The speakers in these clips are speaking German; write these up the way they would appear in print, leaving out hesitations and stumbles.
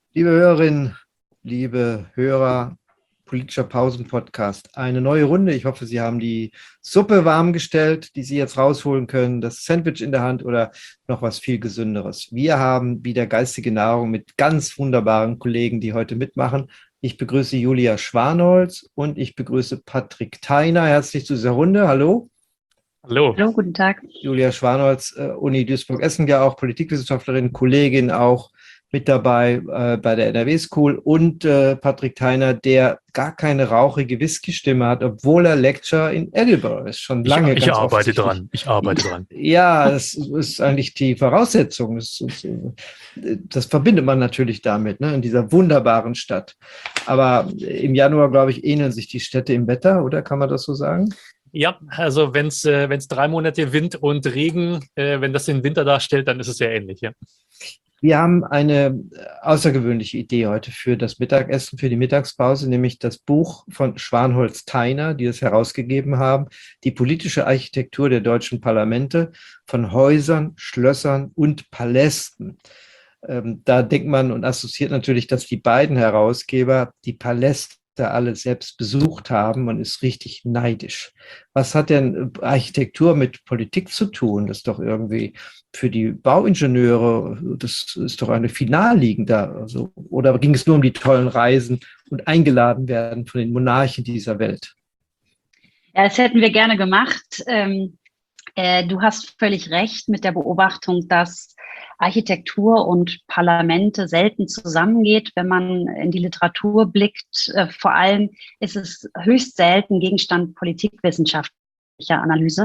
Liebe Hörerinnen, liebe Hörer, politischer Pausen-Podcast. Eine neue Runde. Ich hoffe, Sie haben die Suppe warm gestellt, die Sie jetzt rausholen können, das Sandwich in der Hand oder noch was viel Gesünderes. Wir haben wieder geistige Nahrung mit ganz wunderbaren Kollegen, die heute mitmachen. Ich begrüße Julia Schwanholz und ich begrüße Patrick Theiner. Herzlich zu dieser Runde. Hallo. Hallo. Hallo, guten Tag. Julia Schwanholz, Uni Duisburg-Essen, ja auch Politikwissenschaftlerin, Kollegin auch mit dabei bei der NRW School, und Patrick Theiner, der gar keine rauchige Whisky-Stimme hat, obwohl er Lecturer in Edinburgh ist, schon lange. Ich arbeite dran. Ja, das ist eigentlich die Voraussetzung. Das verbindet man natürlich damit, ne, in dieser wunderbaren Stadt. Aber im Januar, glaube ich, ähneln sich die Städte im Wetter, oder kann man das so sagen? Ja, also wenn es 3 Monate Wind und Regen, wenn das den Winter darstellt, dann ist es sehr ähnlich, ja. Wir haben eine außergewöhnliche Idee heute für das Mittagessen, für die Mittagspause, nämlich das Buch von Schwanholz Theiner, die es herausgegeben haben, Die politische Architektur der deutschen Parlamente von Häusern, Schlössern und Palästen. Da denkt man und assoziiert natürlich, dass die beiden Herausgeber die Paläste alle selbst besucht haben. Man ist richtig neidisch. Was hat denn Architektur mit Politik zu tun? Das ist doch irgendwie für die Bauingenieure, das ist doch eine viel naheliegender. Also, oder ging es nur um die tollen Reisen und eingeladen werden von den Monarchen dieser Welt? Ja, das hätten wir gerne gemacht. Du hast völlig recht mit der Beobachtung, dass Architektur und Parlamente selten zusammengeht. Wenn man in die Literatur blickt, vor allem ist es höchst selten Gegenstand politikwissenschaftlicher Analyse.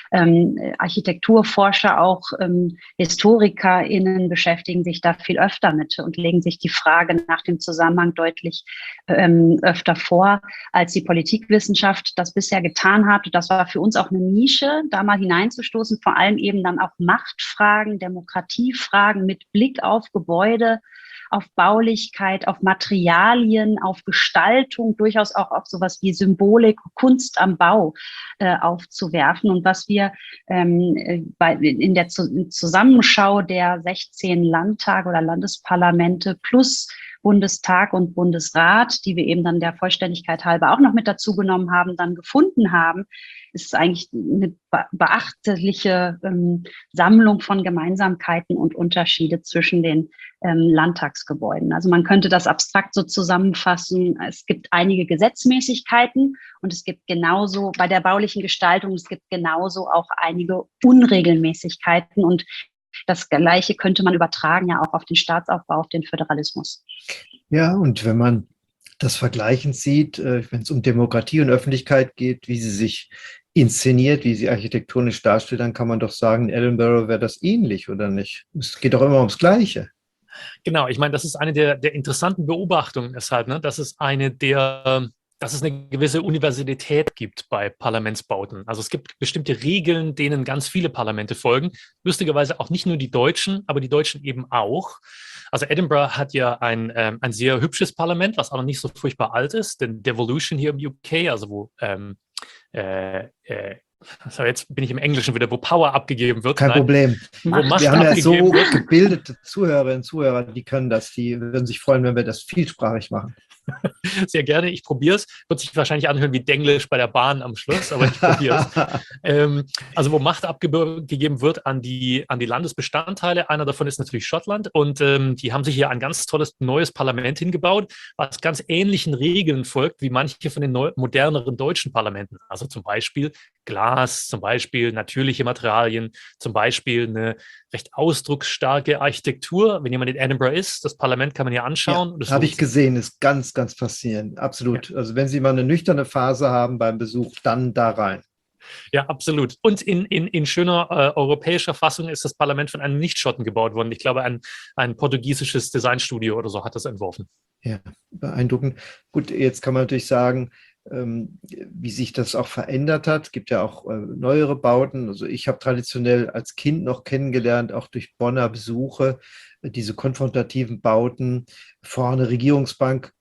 Architekturforscher, auch HistorikerInnen beschäftigen sich da viel öfter mit und legen sich die Frage nach dem Zusammenhang deutlich öfter vor, als die Politikwissenschaft das bisher getan hat. Das war für uns auch eine Nische, da mal hineinzustoßen, vor allem eben dann auch Machtfragen, Demokratiefragen mit Blick auf Gebäude, auf Baulichkeit, auf Materialien, auf Gestaltung, durchaus auch auf sowas wie Symbolik, Kunst am Bau aufzuwerfen. Und was wir in der Zusammenschau der 16 Landtage oder Landesparlamente plus Bundestag und Bundesrat, die wir eben dann der Vollständigkeit halber auch noch mit dazu genommen haben, dann gefunden haben, ist eigentlich eine beachtliche Sammlung von Gemeinsamkeiten und Unterschiede zwischen den Landtagsgebäuden. Also man könnte das abstrakt so zusammenfassen. Es gibt einige Gesetzmäßigkeiten und es gibt genauso bei der baulichen Gestaltung, es gibt genauso auch einige Unregelmäßigkeiten, und das Gleiche könnte man übertragen ja auch auf den Staatsaufbau, auf den Föderalismus. Ja, und wenn man das vergleichend sieht, wenn es um Demokratie und Öffentlichkeit geht, wie sie sich inszeniert, wie sie architektonisch darstellt, dann kann man doch sagen, in Edinburgh wäre das ähnlich, oder nicht? Es geht doch immer ums Gleiche. Genau, ich meine, das ist eine der interessanten Beobachtungen deshalb, ne? Dass es eine gewisse Universalität gibt bei Parlamentsbauten. Also es gibt bestimmte Regeln, denen ganz viele Parlamente folgen. Lustigerweise auch nicht nur die Deutschen, aber die Deutschen eben auch. Also Edinburgh hat ja ein sehr hübsches Parlament, was auch noch nicht so furchtbar alt ist, denn Devolution hier im UK, also wo also jetzt bin ich im Englischen wieder, wo Power abgegeben wird. Kein Problem. Wo Macht wir haben ja so wird. gebildete Zuhörerinnen und Zuhörer, die können das, die würden sich freuen, wenn wir das vielsprachig machen. Sehr gerne, ich probiere es. Wird sich wahrscheinlich anhören wie Denglisch bei der Bahn am Schluss, aber ich probiere es. Also wo Macht abgegeben wird an die Landesbestandteile. Einer davon ist natürlich Schottland, und die haben sich hier ein ganz tolles neues Parlament hingebaut, was ganz ähnlichen Regeln folgt wie manche von den moderneren deutschen Parlamenten. Also zum Beispiel Glas, zum Beispiel natürliche Materialien, zum Beispiel eine recht ausdrucksstarke Architektur. Wenn jemand in Edinburgh ist, das Parlament kann man ja anschauen. Ja, habe ich gesehen, ist ganz, ganz faszinierend. Absolut. Ja. Also wenn Sie mal eine nüchterne Phase haben beim Besuch, dann da rein. Ja, absolut. Und in schöner europäischer Fassung ist das Parlament von einem Nicht-Schotten gebaut worden. Ich glaube, ein portugiesisches Designstudio oder so hat das entworfen. Ja, beeindruckend. Gut, jetzt kann man natürlich sagen, wie sich das auch verändert hat. Es gibt ja auch neuere Bauten. Also ich habe traditionell als Kind noch kennengelernt, auch durch Bonner Besuche, diese konfrontativen Bauten, vorne Regierungsbank,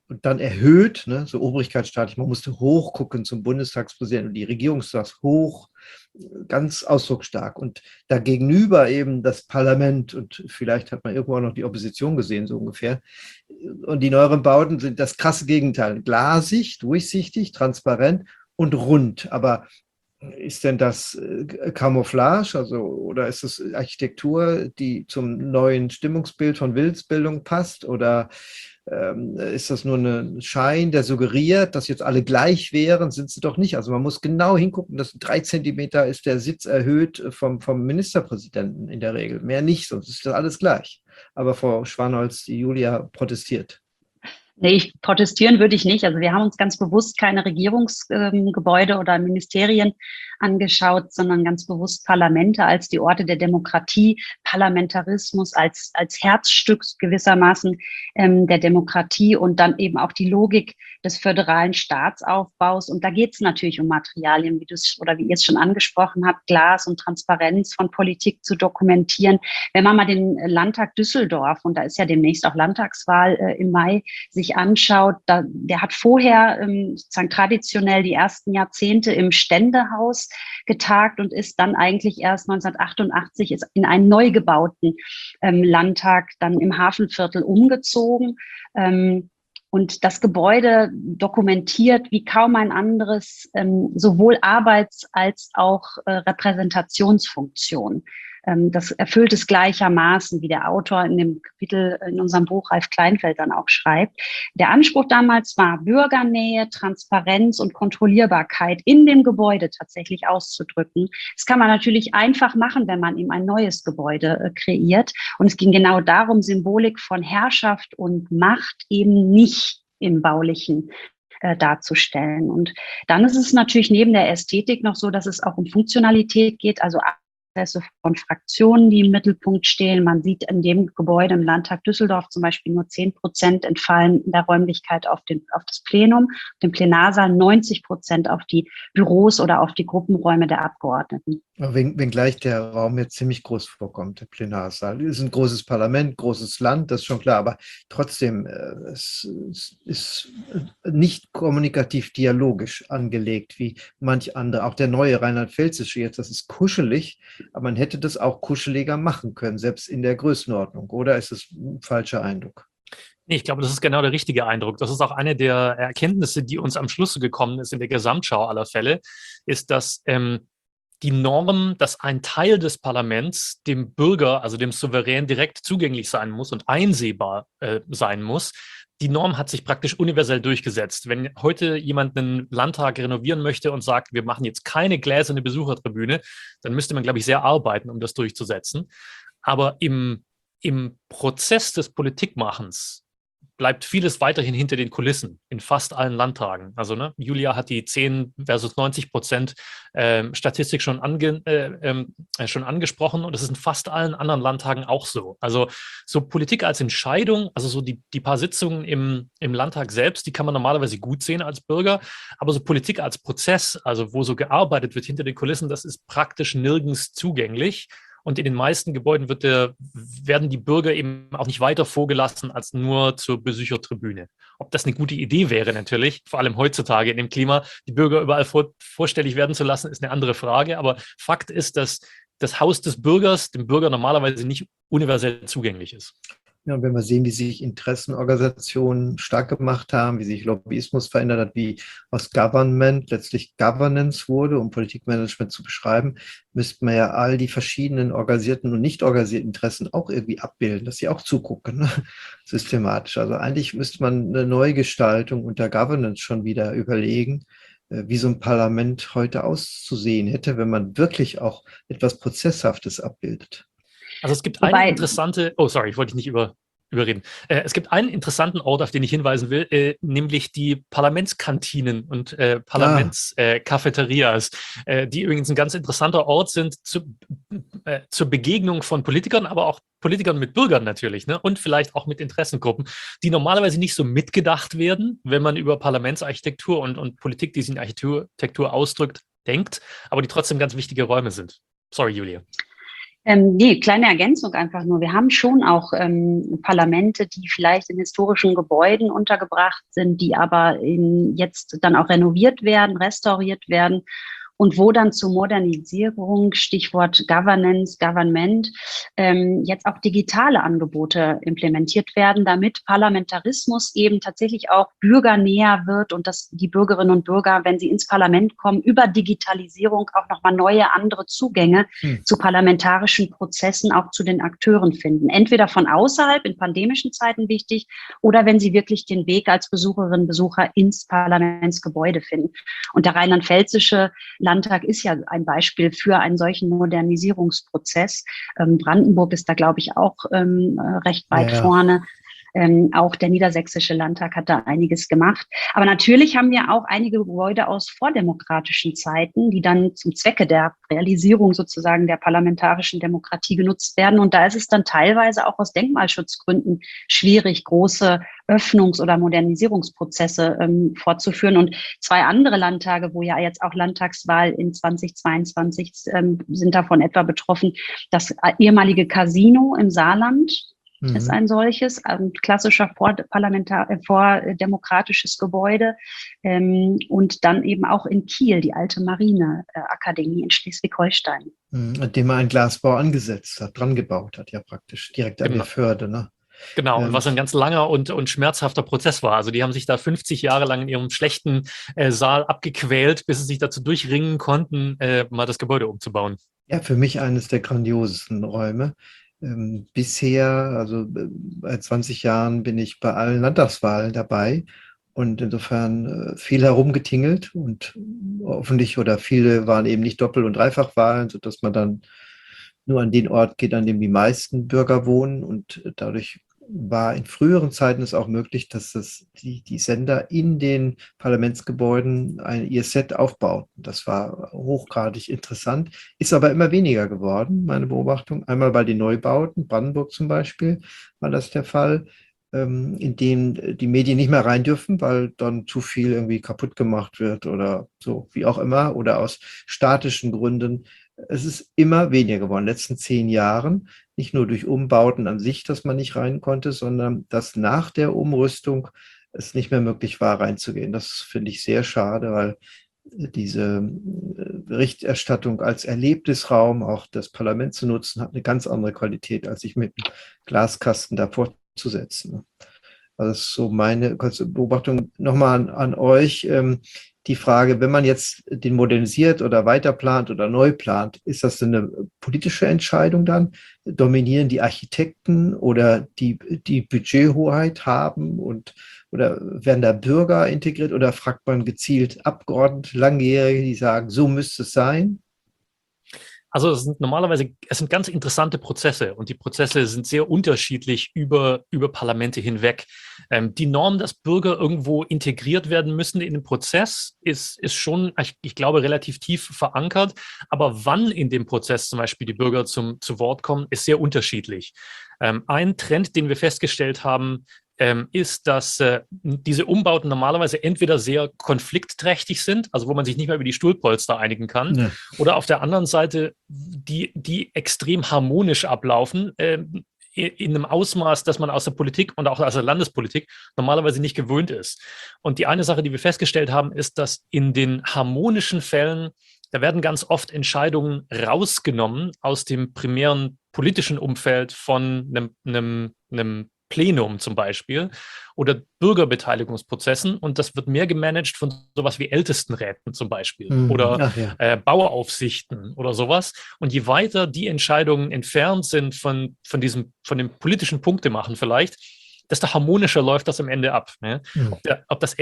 und dann erhöht, ne, so obrigkeitsstaatlich, man musste hochgucken zum Bundestagspräsidenten und die Regierung saß hoch, ganz ausdrucksstark. Und dagegenüber eben das Parlament und vielleicht hat man irgendwo auch noch die Opposition gesehen, so ungefähr. Und die neueren Bauten sind das krasse Gegenteil. Glasig, durchsichtig, transparent und rund. Aber ist denn das Camouflage, also, oder ist es Architektur, die zum neuen Stimmungsbild von Willensbildung passt? Oder ist das nur ein Schein, der suggeriert, dass jetzt alle gleich wären? Sind sie doch nicht. Also man muss genau hingucken, dass 3 Zentimeter ist der Sitz erhöht vom Ministerpräsidenten in der Regel. Mehr nicht, sonst ist das alles gleich. Aber Frau Schwanholz, die Julia protestiert. Nee, protestieren würde ich nicht. Also wir haben uns ganz bewusst keine Regierungsgebäude oder Ministerien angeschaut, sondern ganz bewusst Parlamente als die Orte der Demokratie, Parlamentarismus als Herzstück gewissermaßen der Demokratie und dann eben auch die Logik des föderalen Staatsaufbaus. Und da geht es natürlich um Materialien, wie ihr es schon angesprochen habt, Glas und Transparenz von Politik zu dokumentieren. Wenn man mal den Landtag Düsseldorf, und da ist ja demnächst auch Landtagswahl im Mai, sich anschaut, der hat vorher sozusagen traditionell die ersten Jahrzehnte im Ständehaus getagt und ist dann eigentlich erst 1988 in einen neu gebauten Landtag dann im Hafenviertel umgezogen. Und das Gebäude dokumentiert wie kaum ein anderes sowohl Arbeits- als auch Repräsentationsfunktion. Das erfüllt es gleichermaßen, wie der Autor in dem Kapitel in unserem Buch Ralf Kleinfeld dann auch schreibt. Der Anspruch damals war, Bürgernähe, Transparenz und Kontrollierbarkeit in dem Gebäude tatsächlich auszudrücken. Das kann man natürlich einfach machen, wenn man eben ein neues Gebäude kreiert. Und es ging genau darum, Symbolik von Herrschaft und Macht eben nicht im Baulichen darzustellen. Und dann ist es natürlich neben der Ästhetik noch so, dass es auch um Funktionalität geht, also von Fraktionen, die im Mittelpunkt stehen. Man sieht in dem Gebäude im Landtag Düsseldorf zum Beispiel nur 10% entfallen in der Räumlichkeit auf das Plenum, den Plenarsaal, 90% auf die Büros oder auf die Gruppenräume der Abgeordneten. Wenngleich der Raum jetzt ziemlich groß vorkommt, der Plenarsaal. Es ist ein großes Parlament, großes Land, das ist schon klar, aber trotzdem, es ist nicht kommunikativ dialogisch angelegt, wie manch andere. Auch der neue Rheinland-Pfälzische jetzt, das ist kuschelig, aber man hätte das auch kuscheliger machen können, selbst in der Größenordnung. Oder ist es ein falscher Eindruck? Nee, ich glaube, das ist genau der richtige Eindruck. Das ist auch eine der Erkenntnisse, die uns am Schluss gekommen ist in der Gesamtschau aller Fälle, ist, dass die Norm, dass ein Teil des Parlaments dem Bürger, also dem Souverän, direkt zugänglich sein muss und einsehbar sein muss. Die Norm hat sich praktisch universell durchgesetzt. Wenn heute jemand einen Landtag renovieren möchte und sagt, wir machen jetzt keine gläserne Besuchertribüne, dann müsste man, glaube ich, sehr arbeiten, um das durchzusetzen. Aber im Prozess des Politikmachens bleibt vieles weiterhin hinter den Kulissen in fast allen Landtagen. Also Julia hat die 10 versus 90% Statistik schon angesprochen und das ist in fast allen anderen Landtagen auch so. Also so Politik als Entscheidung, also so die paar Sitzungen im Landtag selbst, die kann man normalerweise gut sehen als Bürger, aber so Politik als Prozess, also wo so gearbeitet wird hinter den Kulissen, das ist praktisch nirgends zugänglich. Und in den meisten Gebäuden werden die Bürger eben auch nicht weiter vorgelassen als nur zur Besuchertribüne. Ob das eine gute Idee wäre natürlich, vor allem heutzutage in dem Klima, die Bürger überall vorstellig werden zu lassen, ist eine andere Frage. Aber Fakt ist, dass das Haus des Bürgers dem Bürger normalerweise nicht universell zugänglich ist. Ja, und wenn wir sehen, wie sich Interessenorganisationen stark gemacht haben, wie sich Lobbyismus verändert hat, wie aus Government letztlich Governance wurde, um Politikmanagement zu beschreiben, müsste man ja all die verschiedenen organisierten und nicht organisierten Interessen auch irgendwie abbilden, dass sie auch zugucken, ne? Systematisch. Also eigentlich müsste man eine Neugestaltung unter Governance schon wieder überlegen, wie so ein Parlament heute auszusehen hätte, wenn man wirklich auch etwas Prozesshaftes abbildet. Also es gibt eine interessante, ich wollte dich nicht überreden. Es gibt einen interessanten Ort, auf den ich hinweisen will, nämlich die Parlamentskantinen und Parlamentskafeterias, die übrigens ein ganz interessanter Ort sind zur Begegnung von Politikern, aber auch Politikern mit Bürgern natürlich, ne? Und vielleicht auch mit Interessengruppen, die normalerweise nicht so mitgedacht werden, wenn man über Parlamentsarchitektur und Politik, die sich in Architektur ausdrückt, denkt, aber die trotzdem ganz wichtige Räume sind. Sorry, Julia. Nee, kleine Ergänzung einfach nur. Wir haben schon auch Parlamente, die vielleicht in historischen Gebäuden untergebracht sind, die aber jetzt dann auch renoviert werden, restauriert werden und wo dann zur Modernisierung, Stichwort Governance, Government, jetzt auch digitale Angebote implementiert werden, damit Parlamentarismus eben tatsächlich auch bürgernäher wird und dass die Bürgerinnen und Bürger, wenn sie ins Parlament kommen, über Digitalisierung auch nochmal neue, andere Zugänge zu parlamentarischen Prozessen, auch zu den Akteuren finden. Entweder von außerhalb, in pandemischen Zeiten wichtig, oder wenn sie wirklich den Weg als Besucherinnen und Besucher ins Parlamentsgebäude finden. Und der rheinland-pfälzische Landtag ist ja ein Beispiel für einen solchen Modernisierungsprozess. Brandenburg ist da, glaube ich, auch recht weit vorne. Auch der niedersächsische Landtag hat da einiges gemacht. Aber natürlich haben wir auch einige Gebäude aus vordemokratischen Zeiten, die dann zum Zwecke der Realisierung sozusagen der parlamentarischen Demokratie genutzt werden. Und da ist es dann teilweise auch aus Denkmalschutzgründen schwierig, große Öffnungs- oder Modernisierungsprozesse fortzuführen. Und zwei andere Landtage, wo ja jetzt auch Landtagswahl in 2022 sind davon etwa betroffen. Das ehemalige Casino im Saarland ist ein solches, ein klassischer vordemokratisches Gebäude. Und dann eben auch in Kiel die alte Marineakademie in Schleswig-Holstein. An dem man einen Glasbau angesetzt hat, dran gebaut hat, ja praktisch, direkt an der Förde, ne? Genau, und was ein ganz langer und schmerzhafter Prozess war. Also die haben sich da 50 Jahre lang in ihrem schlechten Saal abgequält, bis sie sich dazu durchringen konnten, mal das Gebäude umzubauen. Ja, für mich eines der grandiosesten Räume. Bisher, also bei 20 Jahren, bin ich bei allen Landtagswahlen dabei und insofern viel herumgetingelt und hoffentlich oder viele waren eben nicht Doppel- und Dreifachwahlen, sodass man dann nur an den Ort geht, an dem die meisten Bürger wohnen und dadurch war in früheren Zeiten es auch möglich, dass die Sender in den Parlamentsgebäuden ihr Set aufbauten. Das war hochgradig interessant, ist aber immer weniger geworden, meine Beobachtung. Einmal bei den Neubauten, Brandenburg zum Beispiel, war das der Fall, in dem die Medien nicht mehr rein dürfen, weil dann zu viel irgendwie kaputt gemacht wird oder so, wie auch immer, oder aus statischen Gründen. Es ist immer weniger geworden in den letzten 10 Jahren. Nicht nur durch Umbauten an sich, dass man nicht rein konnte, sondern dass nach der Umrüstung es nicht mehr möglich war, reinzugehen. Das finde ich sehr schade, weil diese Berichterstattung als Erlebnisraum, auch das Parlament zu nutzen, hat eine ganz andere Qualität, als sich mit einem Glaskasten davor zu setzen. Also das ist so meine kurze Beobachtung. Nochmal an euch. Die Frage, wenn man jetzt den modernisiert oder weiterplant oder neu plant, ist das eine politische Entscheidung dann? Dominieren die Architekten oder die Budgethoheit haben oder werden da Bürger integriert oder fragt man gezielt Abgeordnete, Langjährige, die sagen, so müsste es sein? Also es sind ganz interessante Prozesse und die Prozesse sind sehr unterschiedlich über Parlamente hinweg. Die Norm, dass Bürger irgendwo integriert werden müssen in den Prozess, ist schon, ich glaube, relativ tief verankert. Aber wann in dem Prozess zum Beispiel die Bürger zu Wort kommen, ist sehr unterschiedlich. Ein Trend, den wir festgestellt haben, ist, dass diese Umbauten normalerweise entweder sehr konfliktträchtig sind, also wo man sich nicht mehr über die Stuhlpolster einigen kann, ja, oder auf der anderen Seite, die extrem harmonisch ablaufen, in einem Ausmaß, das man aus der Politik und auch aus der Landespolitik normalerweise nicht gewöhnt ist. Und die eine Sache, die wir festgestellt haben, ist, dass in den harmonischen Fällen, da werden ganz oft Entscheidungen rausgenommen aus dem primären politischen Umfeld von einem Plenum zum Beispiel oder Bürgerbeteiligungsprozessen und das wird mehr gemanagt von sowas wie Ältestenräten zum Beispiel oder Bauaufsichten oder sowas. Und je weiter die Entscheidungen entfernt sind von dem politischen Punktemachen vielleicht, desto harmonischer läuft das am Ende ab. Ne? Das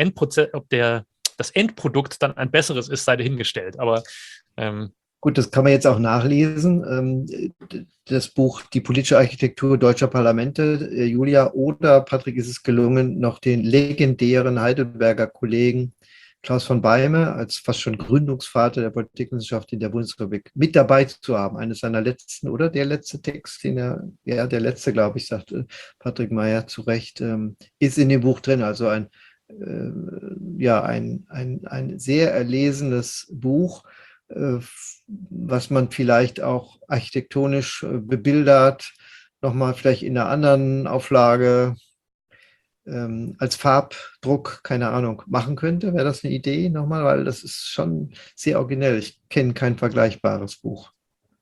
Endprodukt dann ein besseres ist, sei dahingestellt. Aber gut, das kann man jetzt auch nachlesen. Das Buch Die politische Architektur deutscher Parlamente, Julia oder Patrick ist es gelungen, noch den legendären Heidelberger Kollegen Klaus von Beime als fast schon Gründungsvater der Politikwissenschaft in der Bundesrepublik mit dabei zu haben. Eines seiner letzten oder der letzte Text, der letzte, glaube ich, sagt Patrick Meyer zu Recht, ist in dem Buch drin. Also ein sehr erlesenes Buch, was man vielleicht auch architektonisch bebildert, nochmal vielleicht in einer anderen Auflage als Farbdruck, keine Ahnung, machen könnte? Wäre das eine Idee nochmal? Weil das ist schon sehr originell. Ich kenne kein vergleichbares Buch.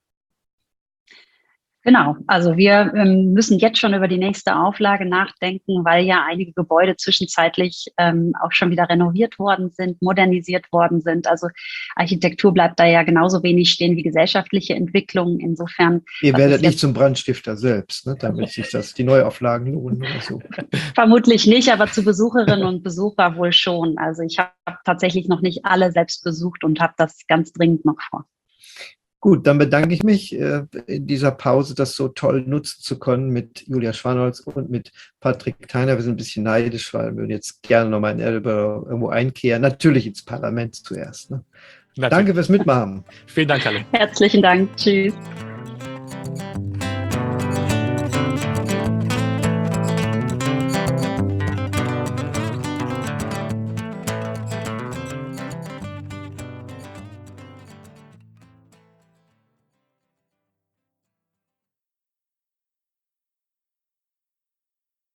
Genau, also wir müssen jetzt schon über die nächste Auflage nachdenken, weil ja einige Gebäude zwischenzeitlich auch schon wieder renoviert worden sind, modernisiert worden sind. Also Architektur bleibt da ja genauso wenig stehen wie gesellschaftliche Entwicklung. Insofern. Ihr werdet nicht zum Brandstifter selbst, ne, damit sich die Neuauflagen lohnen oder so. Vermutlich nicht, aber zu Besucherinnen und Besucher wohl schon. Also ich habe tatsächlich noch nicht alle selbst besucht und habe das ganz dringend noch vor. Gut, dann bedanke ich mich in dieser Pause, das so toll nutzen zu können mit Julia Schwanholz und mit Patrick Theiner. Wir sind ein bisschen neidisch, weil wir würden jetzt gerne nochmal in Edinburgh irgendwo einkehren. Natürlich ins Parlament zuerst. Ne? Danke fürs Mitmachen. Vielen Dank, Kalle. Herzlichen Dank. Tschüss.